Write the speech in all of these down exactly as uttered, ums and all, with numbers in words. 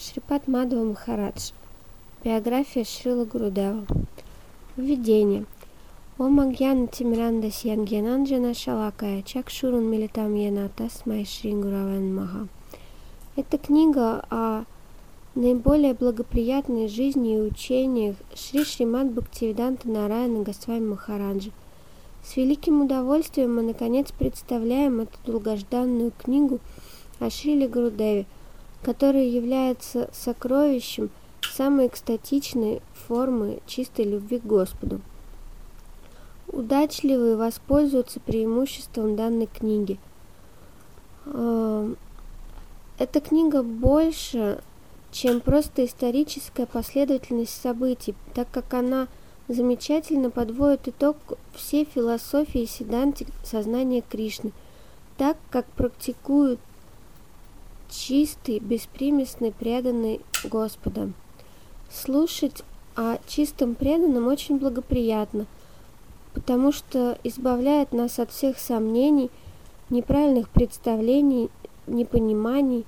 Шрипад Мадхава Махарадж. Биография Шрилы Гурудева. Введение. Ом Агьяна Тимирандасьян Гьянанджана Шалакая Чакшурун Милитам Йена Тасмай Шри Гураве Намаха. Это книга о наиболее благоприятной жизни и учениях Шри Шримад Бхактивиданта Нараяна Госвами Махараджа. С великим удовольствием мы наконец представляем эту долгожданную книгу о Шриле Гурудеве, которая является сокровищем самой экстатичной формы чистой любви к Господу. Удачливые воспользуются преимуществом данной книги. Эта книга больше, чем просто историческая последовательность событий, так как она замечательно подводит итог всей философии сиддханты сознания Кришны, так как практикуют чистый, беспримесный, преданный Господа. Слушать о чистом преданном очень благоприятно, потому что избавляет нас от всех сомнений, неправильных представлений, непониманий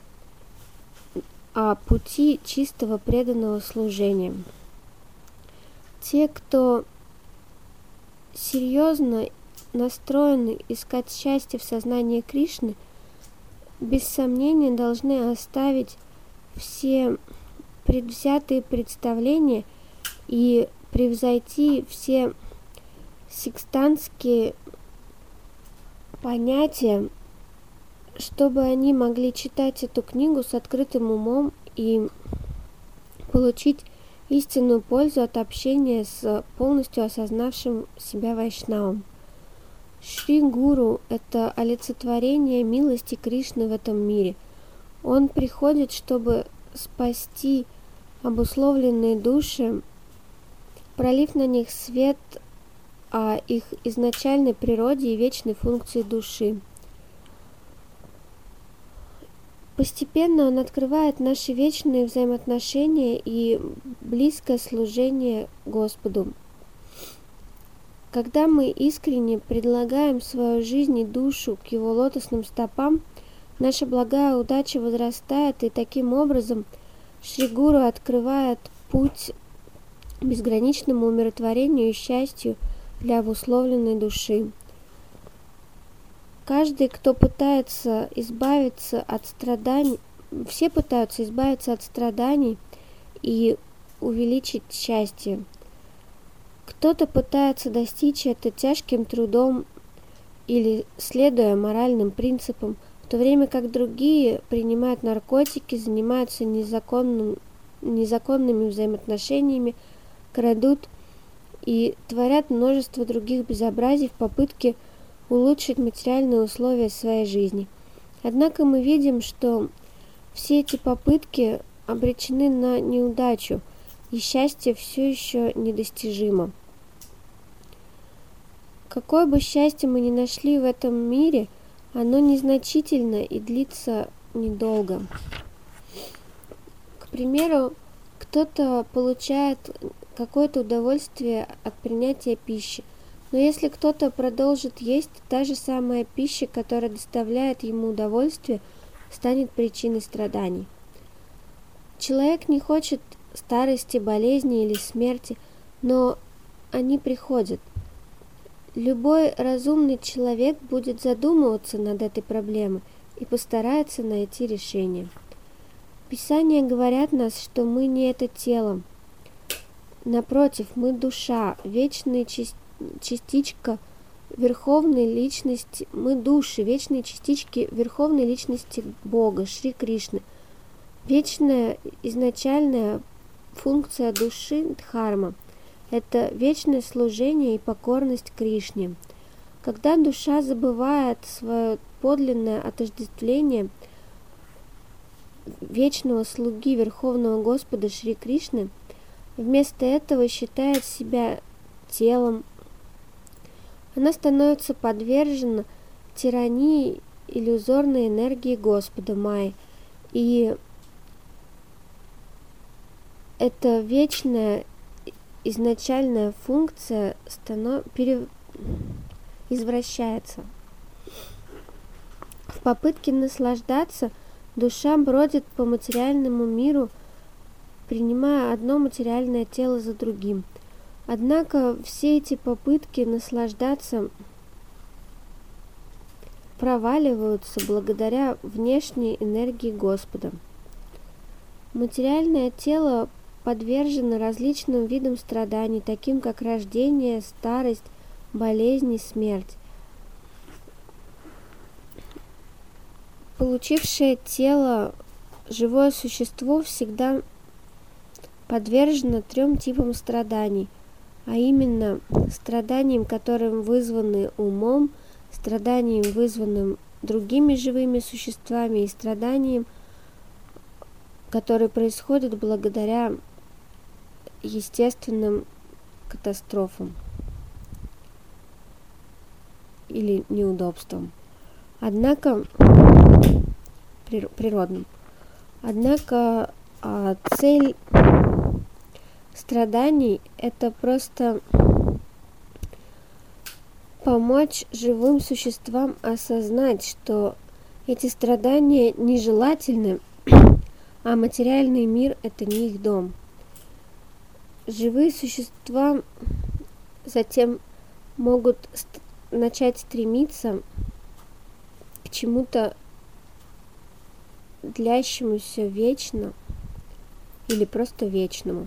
о пути чистого преданного служения. Те, кто серьезно настроены искать счастье в сознании Кришны, без сомнения должны оставить все предвзятые представления и превзойти все секстантские понятия, чтобы они могли читать эту книгу с открытым умом и получить истинную пользу от общения с полностью осознавшим себя вайшнавом. Шри Гуру – это олицетворение милости Кришны в этом мире. Он приходит, чтобы спасти обусловленные души, пролив на них свет о их изначальной природе и вечной функции души. Постепенно он открывает наши вечные взаимоотношения и близкое служение Господу. Когда мы искренне предлагаем свою жизнь и душу к Его лотосным стопам, наша благая удача возрастает, и таким образом Шри Гуру открывает путь к безграничному умиротворению и счастью для обусловленной души. Каждый, кто пытается избавиться от страданий, все пытаются избавиться от страданий и увеличить счастье. Кто-то пытается достичь это тяжким трудом или следуя моральным принципам, в то время как другие принимают наркотики, занимаются незаконным, незаконными взаимоотношениями, крадут и творят множество других безобразий в попытке улучшить материальные условия своей жизни. Однако мы видим, что все эти попытки обречены на неудачу, и счастье все еще недостижимо. Какое бы счастье мы ни нашли в этом мире, оно незначительно и длится недолго. К примеру, кто-то получает какое-то удовольствие от принятия пищи, но если кто-то продолжит есть, та же самая пища, которая доставляет ему удовольствие, станет причиной страданий. Человек не хочет старости, болезни или смерти, но они приходят. Любой разумный человек будет задумываться над этой проблемой и постарается найти решение. Писания говорят нас, что мы не это тело. Напротив, мы душа, вечная частичка верховной личности, мы души, вечные частички верховной личности Бога, Шри Кришны. Вечная изначальная функция души дхарма – это вечное служение и покорность Кришне. Когда душа забывает свое подлинное отождествление вечного слуги Верховного Господа Шри Кришны, вместо этого считает себя телом, она становится подвержена тирании иллюзорной энергии Господа Майи, и эта вечная изначальная функция станов... пере... извращается. В попытке наслаждаться Душа бродит по материальному миру, принимая одно материальное тело за другим. Однако все эти попытки наслаждаться проваливаются благодаря внешней энергии Господа. Материальное тело подвержено различным видам страданий, таким как рождение, старость, болезни, смерть. Получившее тело живое существо всегда подвержено трем типам страданий, а именно страданиям, которые вызваны умом, страданиям, вызванным другими живыми существами, и страданиям, которые происходят благодаря естественным катастрофам или неудобствам. Однако природным. Однако а, цель страданий – это просто помочь живым существам осознать, что эти страдания нежелательны, а материальный мир – это не их дом. Живые существа затем могут ст- начать стремиться к чему-то длящемуся вечно или просто вечному.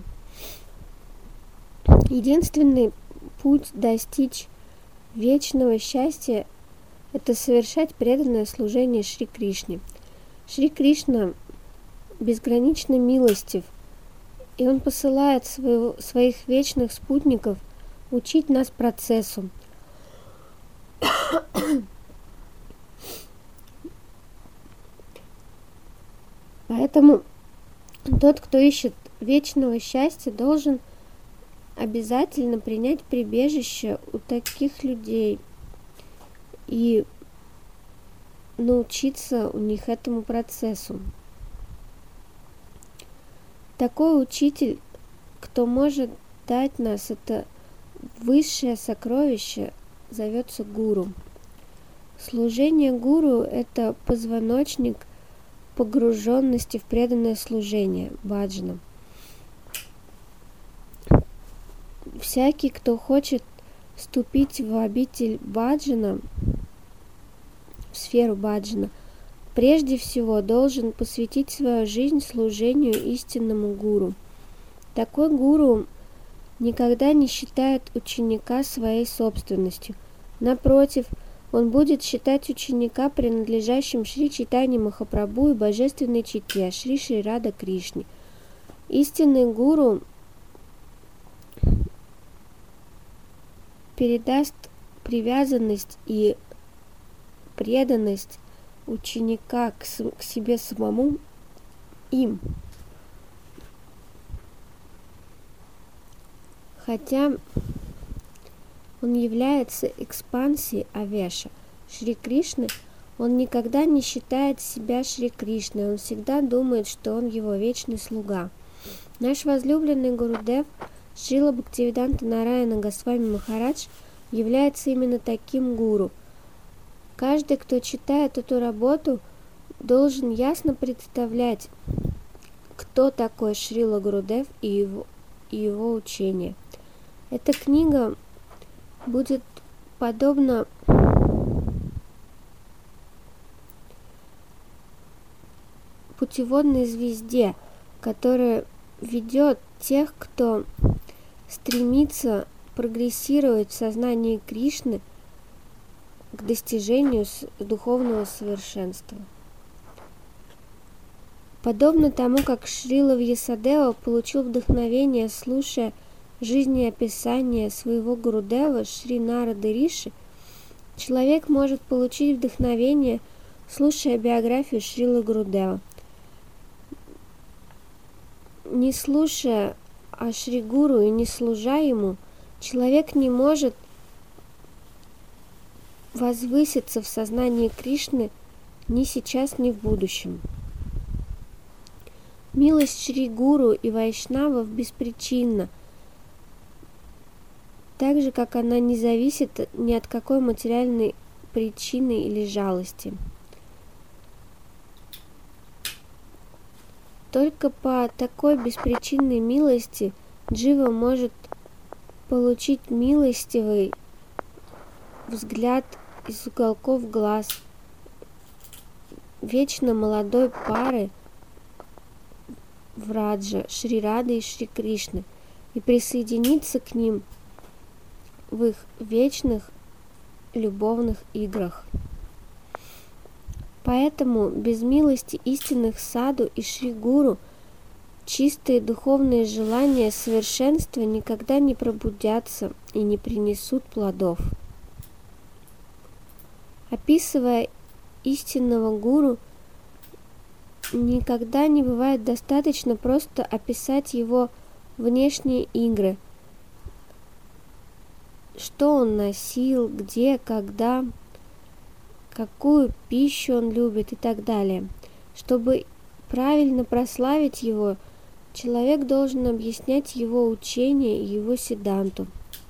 Единственный путь достичь вечного счастья – это совершать преданное служение Шри Кришне. Шри Кришна безгранично милостив, и Он посылает своего, своих вечных спутников учить нас процессу. Поэтому тот, кто ищет вечного счастья, должен обязательно принять прибежище у таких людей и научиться у них этому процессу. Такой учитель, кто может дать нас это высшее сокровище, зовется гуру. Служение гуру – это позвоночник погруженности в преданное служение, баджана. Всякий, кто хочет вступить в обитель баджана, в сферу баджана, прежде всего должен посвятить свою жизнь служению истинному гуру. Такой гуру никогда не считает ученика своей собственностью. Напротив, он будет считать ученика принадлежащим Шри Чайтанье Махапрабху и божественной чите Шри Шри Рада Кришне. Истинный гуру передаст привязанность и преданность ученика к, к себе самому им. Хотя он является экспансией Авеша, Шри Кришны, он никогда не считает себя Шри Кришной, он всегда думает, что он его вечный слуга. Наш возлюбленный Гурудев Шрила Бхактивиданта Нараяна Госвами Махарадж является именно таким гуру. Каждый, кто читает эту работу, должен ясно представлять, кто такой Шрила Гурудев и его, и его учение. Эта книга будет подобна путеводной звезде, которая ведет тех, кто стремится прогрессировать в сознании Кришны к достижению духовного совершенства. Подобно тому, как Шрила Вьясадева получил вдохновение, слушая жизнеописание своего Гурудева Шри Нарады Риши, человек может получить вдохновение, слушая биографию Шрилы Гурудева. Не слушая о Шри Гуру и не служа ему, человек не может возвыситься в сознании Кришны ни сейчас, ни в будущем. Милость Шри Гуру и Вайшнавов беспричинна, так же, как она не зависит ни от какой материальной причины или жалости. Только по такой беспричинной милости джива может получить милостивый взгляд из уголков глаз вечно молодой пары Враджа, Шри Рады и Шри Кришны, и присоединиться к ним в их вечных любовных играх. Поэтому без милости истинных саду и Шри Гуру чистые духовные желания совершенства никогда не пробудятся и не принесут плодов. Описывая истинного гуру, никогда не бывает достаточно просто описать его внешние игры, что он носил, где, когда, какую пищу он любит и так далее. Чтобы правильно прославить его, человек должен объяснять его учение и его сиддханту.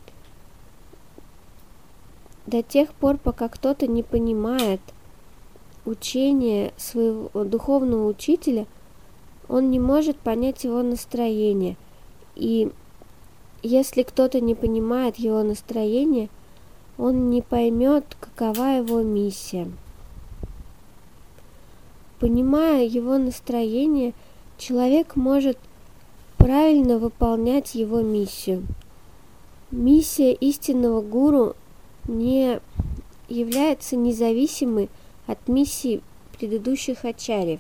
До тех пор, пока кто-то не понимает учение своего духовного учителя, он не может понять его настроение. И если кто-то не понимает его настроение, он не поймет, какова его миссия. Понимая его настроение, человек может правильно выполнять его миссию. Миссия истинного гуру не является независимой от миссии предыдущих ачарьев.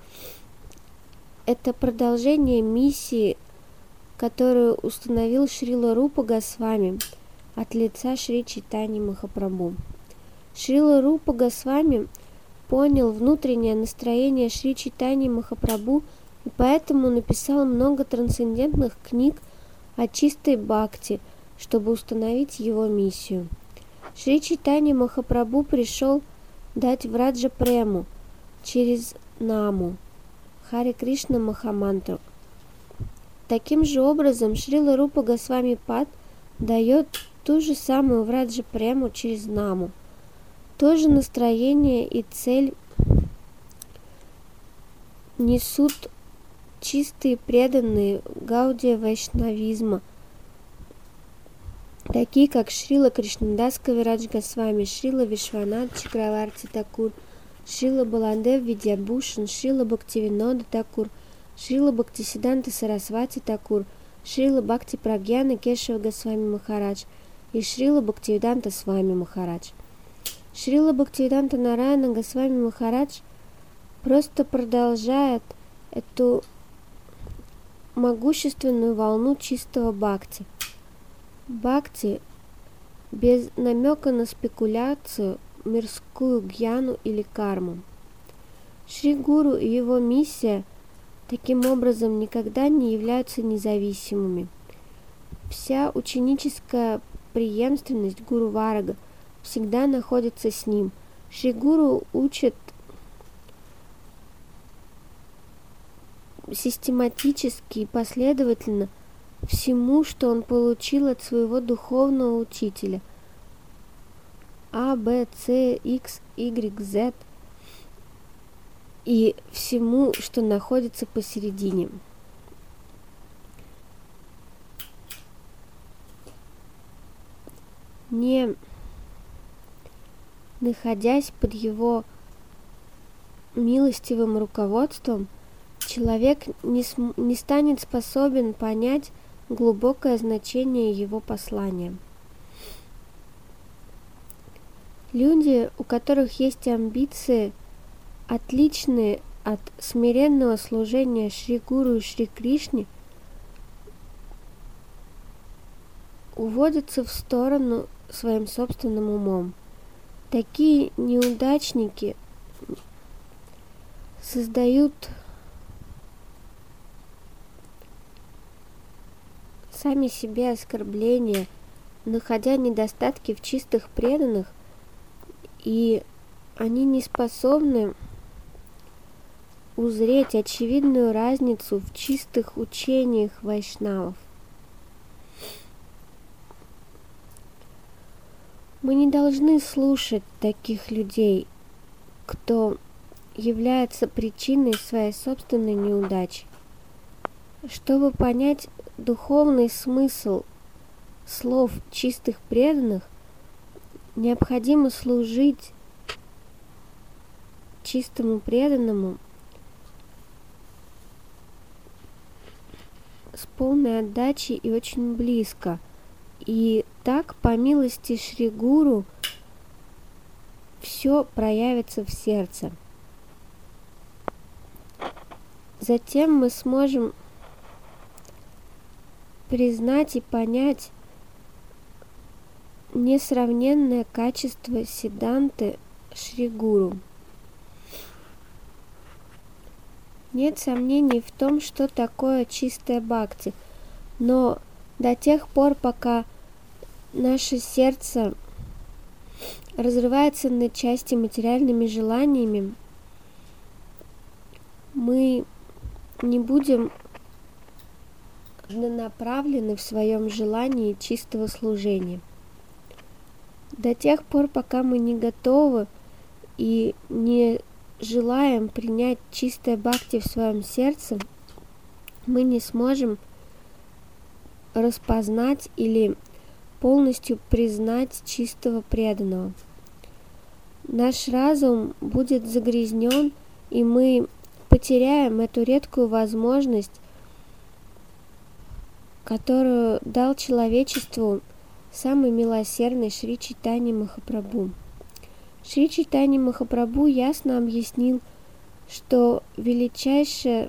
Это продолжение миссии, которую установил Шрила Рупа Госвами от лица Шри Чайтаньи Махапрабху. Шрила Рупа Госвами понял внутреннее настроение Шри Чайтаньи Махапрабху и поэтому написал много трансцендентных книг о чистой бхакти, чтобы установить его миссию. Шри Чайтанья Махапрабху пришел дать Враджа Прему через Наму, Харе Кришна Махамантру. Таким же образом Шрила Рупа Госвами Пад дает ту же самую Враджа Прему через Наму. То же настроение и цель несут чистые преданные Гаудия Вайшнавизма, такие как Шрила Кришнадас Кавирадж Госвами, Шрила Вишванат Чакраварти Такур, Шрила Баландев Видьябушан, Шрила Бхактивинода Такур, Шрила Бхактисиданта Сарасвати Такур, Шрила Бхакти Прагьяна Кешава Госвами Махарадж и Шрила Бхактивиданта Свами Махарадж. Шрила Бхактивиданта Нараяна Госвами Махарадж просто продолжает эту могущественную волну чистого бхакти. Бхакти без намека на спекуляцию, мирскую гьяну или карму. Шри Гуру и его миссия таким образом никогда не являются независимыми. Вся ученическая преемственность Гуру Варага всегда находится с ним. Шри Гуру учит систематически и последовательно всему, что он получил от своего духовного учителя. А, Б, С, Х, Y, Z и всему, что находится посередине. Не находясь под его милостивым руководством, человек не, см- не станет способен понять глубокое значение его послания. Люди, у которых есть амбиции, отличные от смиренного служения Шри Гуру и Шри Кришне, уводятся в сторону своим собственным умом. Такие неудачники создают сами себе оскорбления, находя недостатки в чистых преданных, и они не способны узреть очевидную разницу в чистых учениях вайшнавов. Мы не должны слушать таких людей, кто является причиной своей собственной неудачи. Чтобы понять духовный смысл слов чистых преданных, необходимо служить чистому преданному с полной отдачей и очень близко. И так, по милости Шри Гуру, все проявится в сердце. Затем мы сможем признать и понять несравненное качество Сиддханты Шри Гуру. Нет сомнений в том, что такое чистая бхакти, но до тех пор, пока наше сердце разрывается на части материальными желаниями, мы не будем направлены в своем желании чистого служения. До тех пор, пока мы не готовы и не желаем принять чистое бхакти в своем сердце, мы не сможем распознать или полностью признать чистого преданного. Наш разум будет загрязнен, и мы потеряем эту редкую возможность, которую дал человечеству самый милосердный Шри Чайтанья Махапрабху. Шри Чайтанья Махапрабху ясно объяснил, что величайшее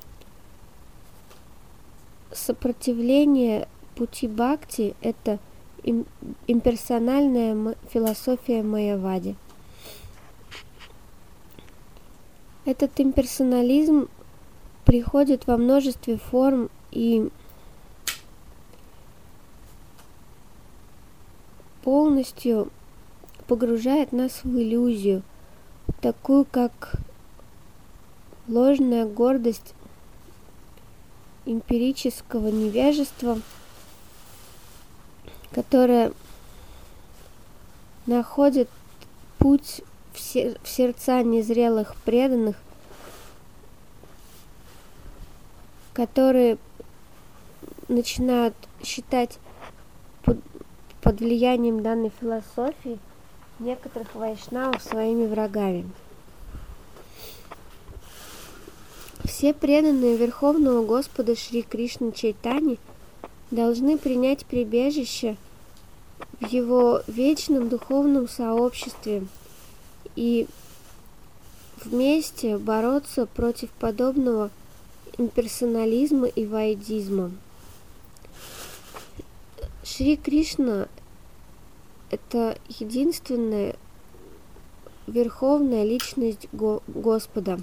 сопротивление пути бхакти – это имперсональная философия майявади. Этот имперсонализм приходит во множестве форм и полностью погружает нас в иллюзию, такую как ложная гордость эмпирического невежества, которое находит путь в сердца незрелых преданных, которые начинают считать под, под влиянием данной философии некоторых вайшнавов своими врагами. Все преданные Верховного Господа Шри Кришны Чайтани должны принять прибежище в Его вечном духовном сообществе и вместе бороться против подобного имперсонализма и вайдизма. Шри Кришна – это единственная верховная личность Господа.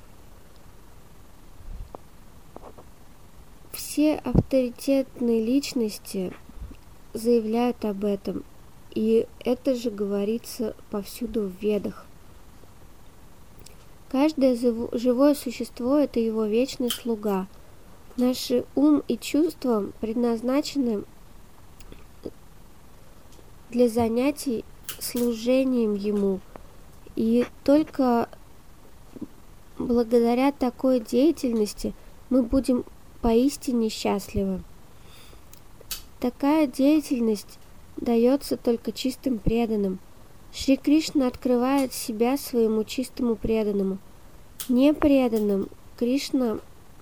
Все авторитетные личности заявляют об этом, и это же говорится повсюду в Ведах. Каждое живое существо – это его вечный слуга. Наши ум и чувства предназначены для занятий служением ему, и только благодаря такой деятельности мы будем поистине счастливы. Такая деятельность дается только чистым преданным. Шри Кришна открывает себя своему чистому преданному. Непреданным Кришна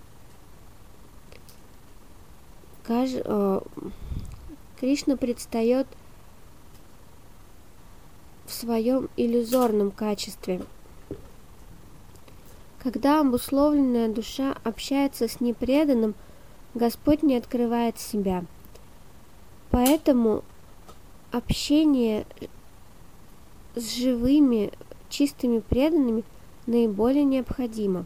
каж... Кришна предстает в своем иллюзорном качестве. Когда обусловленная душа общается с непреданным, Господь не открывает себя. Поэтому общение с живыми, чистыми преданными наиболее необходимо.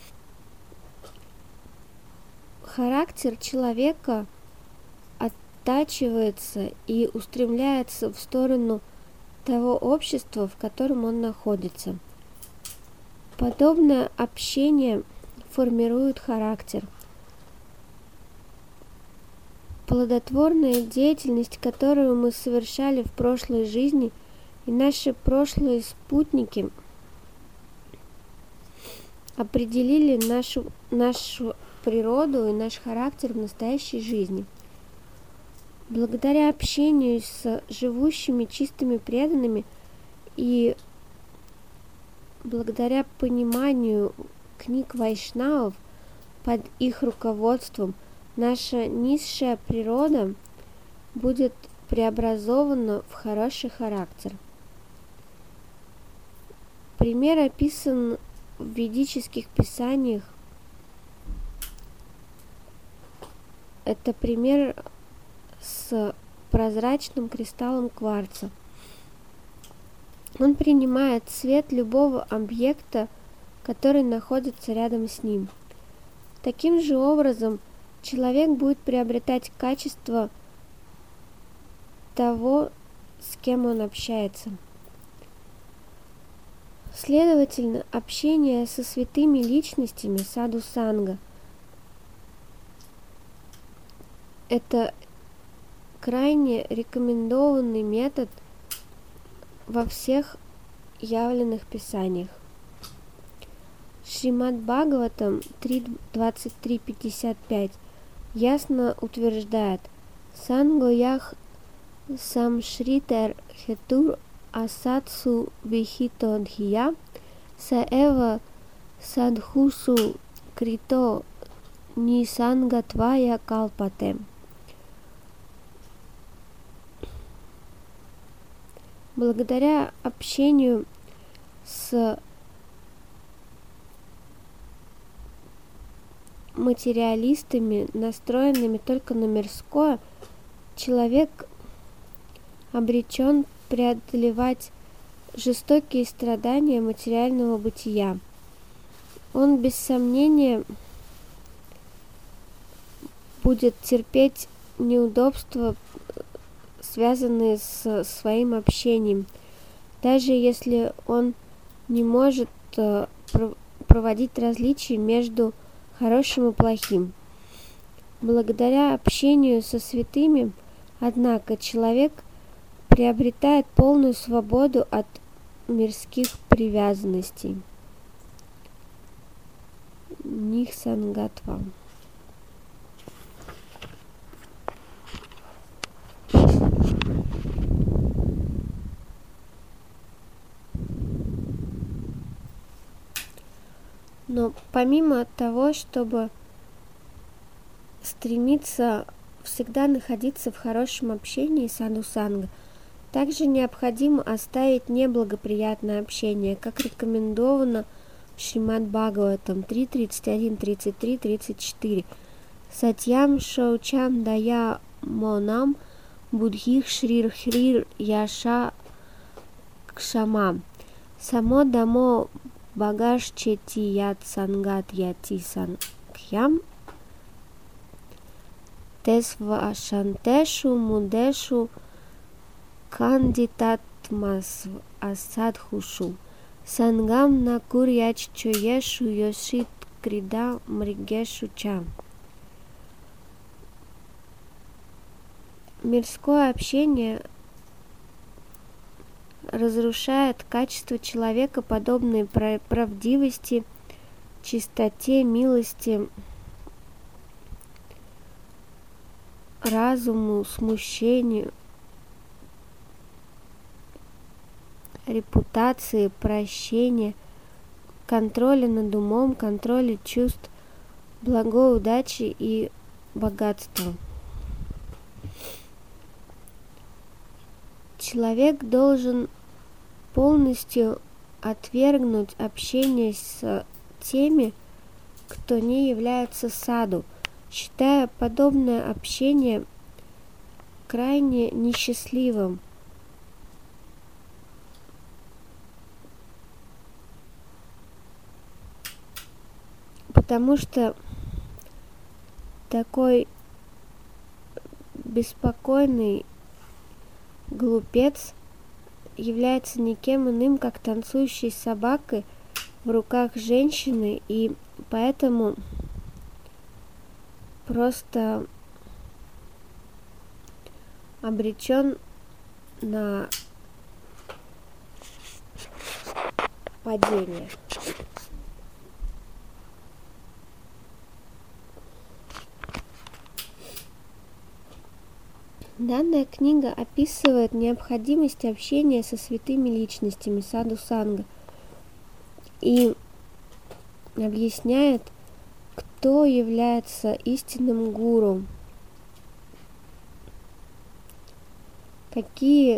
Характер человека оттачивается и устремляется в сторону того общества, в котором он находится. Подобное общение формирует характер. Плодотворная деятельность, которую мы совершали в прошлой жизни, и наши прошлые спутники определили нашу, нашу природу и наш характер в настоящей жизни. Благодаря общению с живущими чистыми преданными и благодаря пониманию книг вайшнавов под их руководством наша низшая природа будет преобразована в хороший характер. Пример описан в ведических писаниях. Это пример с прозрачным кристаллом кварца. Он принимает цвет любого объекта, который находится рядом с ним. Таким же образом, человек будет приобретать качество того, с кем он общается. Следовательно, общение со святыми личностями саду-санга – это крайне рекомендованный метод во всех явленных писаниях. Шримад Бхагаватам три двадцать три пятьдесят пять ясно утверждает: «Сангоях самшритер хетур асатсу вихитодхия саэва садхусу крито нисангатвая калпате». Благодаря общению с материалистами, настроенными только на мирское, человек обречен преодолевать жестокие страдания материального бытия. Он без сомнения будет терпеть неудобства, связанные с своим общением, даже если он не может проводить различия между хорошим и плохим. Благодаря общению со святыми, однако, человек приобретает полную свободу от мирских привязанностей. Нихсангатва. Но помимо того, чтобы стремиться всегда находиться в хорошем общении саду-санга, также необходимо оставить неблагоприятное общение, как рекомендовано в Шримад Бхагаватам три тридцать один тридцать три тридцать четыре. Сатьям шаучам дая монам будхих шрир хрир яша кшама само дамо багаш чети ят сангат яти сангхям тесва шантешу мудешу кандитатмас асадхушу сангам на курьяч чоешу йошит крида мригешу ча. Мирское общение разрушает качество человека, подобные правдивости, чистоте, милости, разуму, смущению, репутации, прощения, контроля над умом, контроля чувств, благой удачи и богатства. Человек должен полностью отвергнуть общение с теми, кто не является саду, считая подобное общение крайне несчастливым. Потому что такой беспокойный глупец является никем иным, как танцующей собакой в руках женщины, и поэтому просто обречен на падение. Данная книга описывает необходимость общения со святыми личностями саду санга и объясняет, кто является истинным гуру, какие,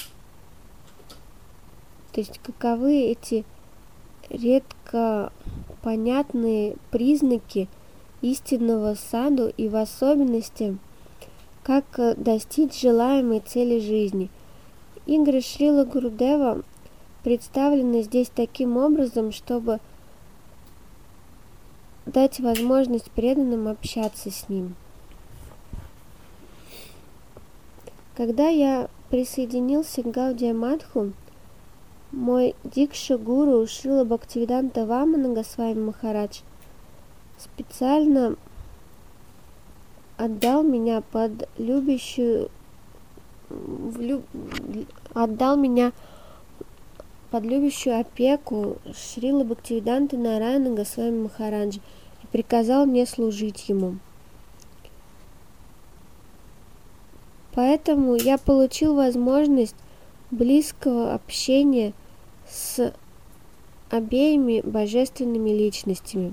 то есть каковы эти редко понятные признаки истинного саду и в особенности, как достичь желаемой цели жизни. Игры Шрила Гурудева представлены здесь таким образом, чтобы дать возможность преданным общаться с ним. Когда я присоединился к Гаудия Мадху, мой дикша-гуру Шрила Бхактивиданта Вамана Госвами Махарадж специально отдал меня под любящую влю, отдал меня под любящую опеку Шрила Бхактивиданты Нараяна Госвами Махараджа и приказал мне служить ему. Поэтому я получил возможность близкого общения с обеими божественными личностями.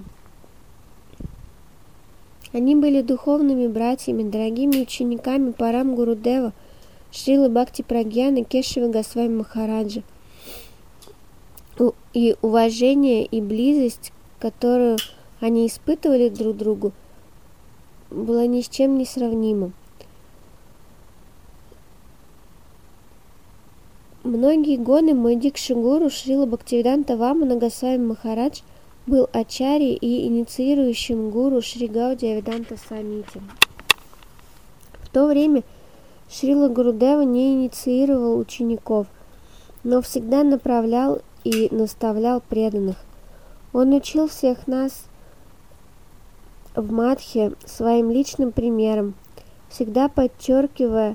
Они были духовными братьями, дорогими учениками Парам Гурудева, Шрилы Бхакти Прагьяны Кешавы Госвами Махараджа. И уважение и близость, которую они испытывали друг к другу, было ни с чем не сравнимо. Многие годы мой дикша-гуру Шрила Бхактивиданта Вамана Госвами Махарадж был ачарьей и инициирующим гуру Шри Гаудия Веданта Самити. В то время Шрила Гурудева не инициировал учеников, но всегда направлял и наставлял преданных. Он учил всех нас в Мадхе своим личным примером, всегда подчеркивая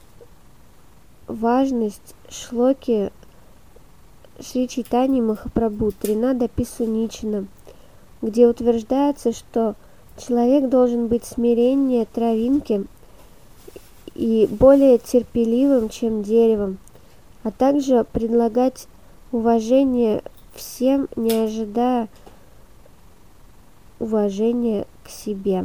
важность шлоки Шри Чайтаньи Махапрабху Тринада Писуничана, где утверждается, что человек должен быть смиреннее травинки и более терпеливым, чем деревом, а также предлагать уважение всем, не ожидая уважения к себе.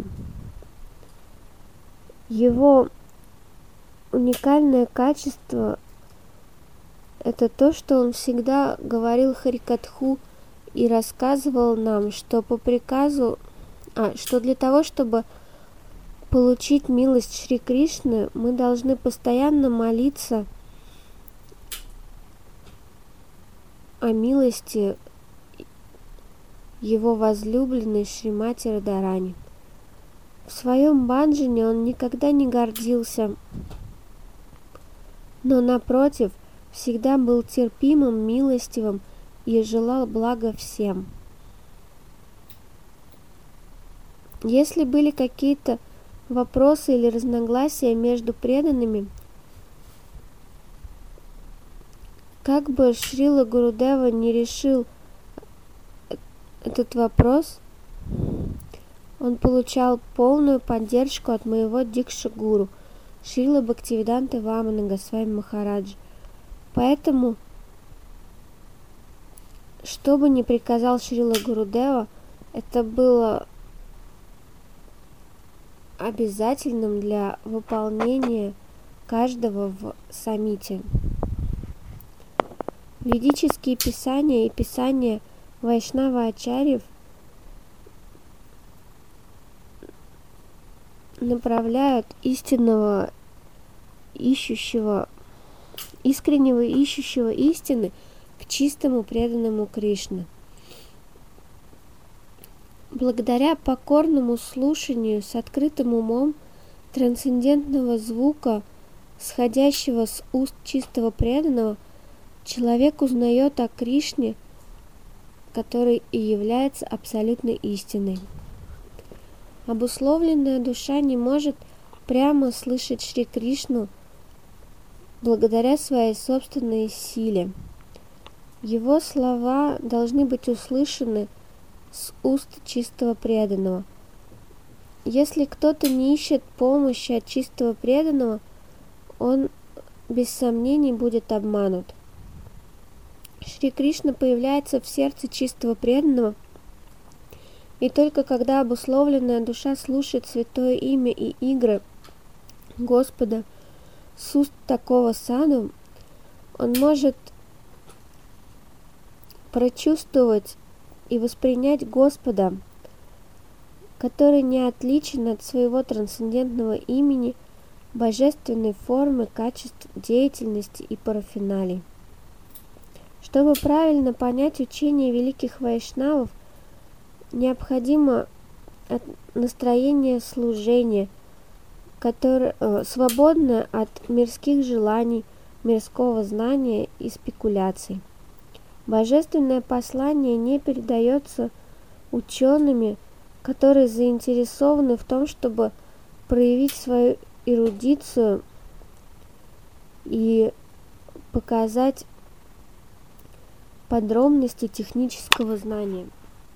Его уникальное качество – это то, что он всегда говорил Харикатху и рассказывал нам, что по приказу, а, что для того, чтобы получить милость Шри Кришны, мы должны постоянно молиться о милости его возлюбленной Шримати Радарани. В своем баджане он никогда не гордился, но напротив, всегда был терпимым, милостивым и желал блага всем. Если были какие-то вопросы или разногласия между преданными, как бы Шрила Гурудева не решил этот вопрос, он получал полную поддержку от моего дикша-гуру Шрила Бхактивиданты Вамана Госвами Махараджа. Поэтому, что бы ни приказал Шрила Гурудева, это было обязательным для выполнения каждого в саммите. Ведические писания и писания Вайшнава-ачарьев направляют истинного ищущего, искреннего ищущего истины к чистому преданному Кришне. Благодаря покорному слушанию с открытым умом трансцендентного звука, сходящего с уст чистого преданного, человек узнает о Кришне, который и является абсолютной истиной. Обусловленная душа не может прямо слышать Шри Кришну благодаря своей собственной силе. Его слова должны быть услышаны с уст чистого преданного. Если кто-то не ищет помощи от чистого преданного, он без сомнений будет обманут. Шри Кришна появляется в сердце чистого преданного, и только когда обусловленная душа слушает святое имя и игры Господа с уст такого саду, он может прочувствовать и воспринять Господа, который не отличен от своего трансцендентного имени, божественной формы, качеств деятельности и парафиналий. Чтобы правильно понять учение великих вайшнавов, необходимо настроение служения, которое э, свободное от мирских желаний, мирского знания и спекуляций. Божественное послание не передается учеными, которые заинтересованы в том, чтобы проявить свою эрудицию и показать подробности технического знания.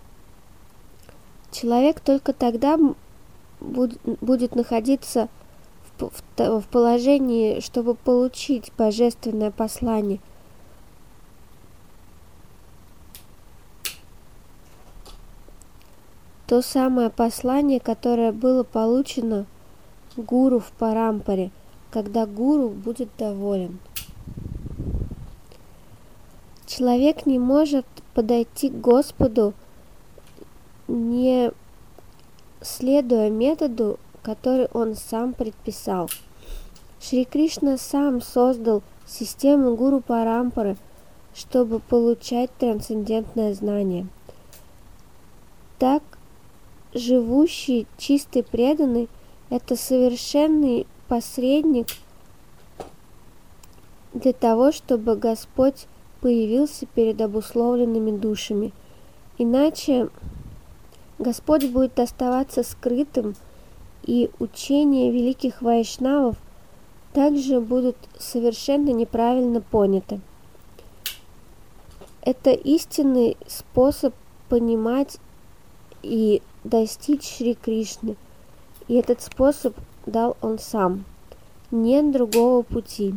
Человек только тогда будет находиться в, в, в положении, чтобы получить божественное послание, то самое послание, которое было получено гуру в парампаре, когда гуру будет доволен. Человек не может подойти к Господу, не следуя методу, который он сам предписал. Шри Кришна сам создал систему гуру парампары, чтобы получать трансцендентное знание. Так, живущий, чистый, преданный – это совершенный посредник для того, чтобы Господь появился перед обусловленными душами. Иначе Господь будет оставаться скрытым, и учения великих вайшнавов также будут совершенно неправильно поняты. Это истинный способ понимать и достичь Шри Кришны, и этот способ дал он сам. Нет другого пути.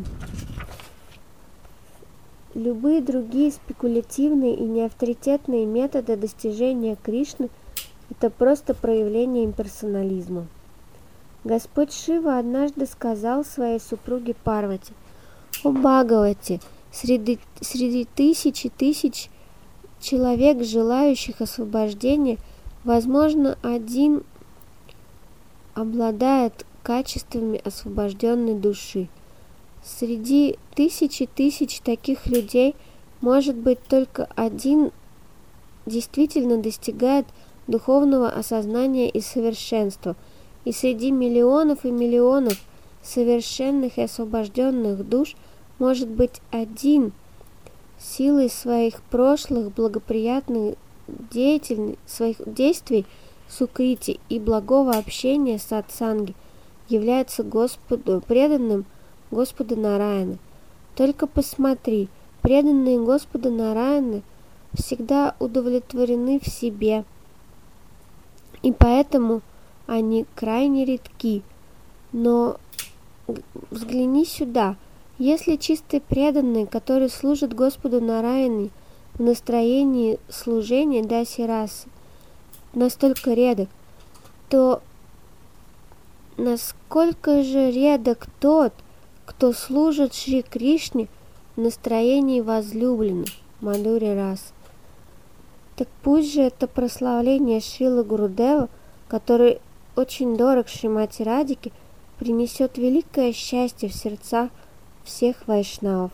Любые другие спекулятивные и неавторитетные методы достижения Кришны – это просто проявление имперсонализма. Господь Шива однажды сказал своей супруге Парвати: «О Бхагавати, среди, среди тысячи тысяч человек, желающих освобождения, возможно, один обладает качествами освобожденной души. Среди тысячи тысяч таких людей, может быть, только один действительно достигает духовного осознания и совершенства, и среди миллионов и миллионов совершенных и освобожденных душ может быть один, силой своих прошлых благоприятных деятель... своих действий сукрити и благого общения сатсанги является Господу преданным Господа Нараяны. Только посмотри, преданные Господа Нараяны всегда удовлетворены в себе, и поэтому они крайне редки. Но взгляни сюда, если чистые преданные, которые служат Господу Нараяне в настроении служения Даси-расы, настолько редок, то насколько же редок тот, кто служит Шри Кришне в настроении возлюбленных Мадхури рас. Так пусть же это прославление Шрилы Гурудева, который очень дорог Шримати Радике, принесет великое счастье в сердца всех вайшнавов.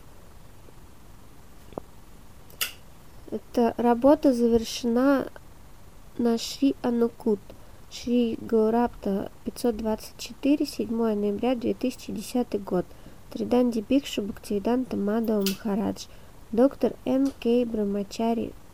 Эта работа завершена на Шри Анукут, Шри Гаурапта пятьсот двадцать четыре, седьмое ноября две тысячи десятый год. Триданди Бикшу Бхактивиданта Мадхава Махарадж, доктор Н. К. Брамачари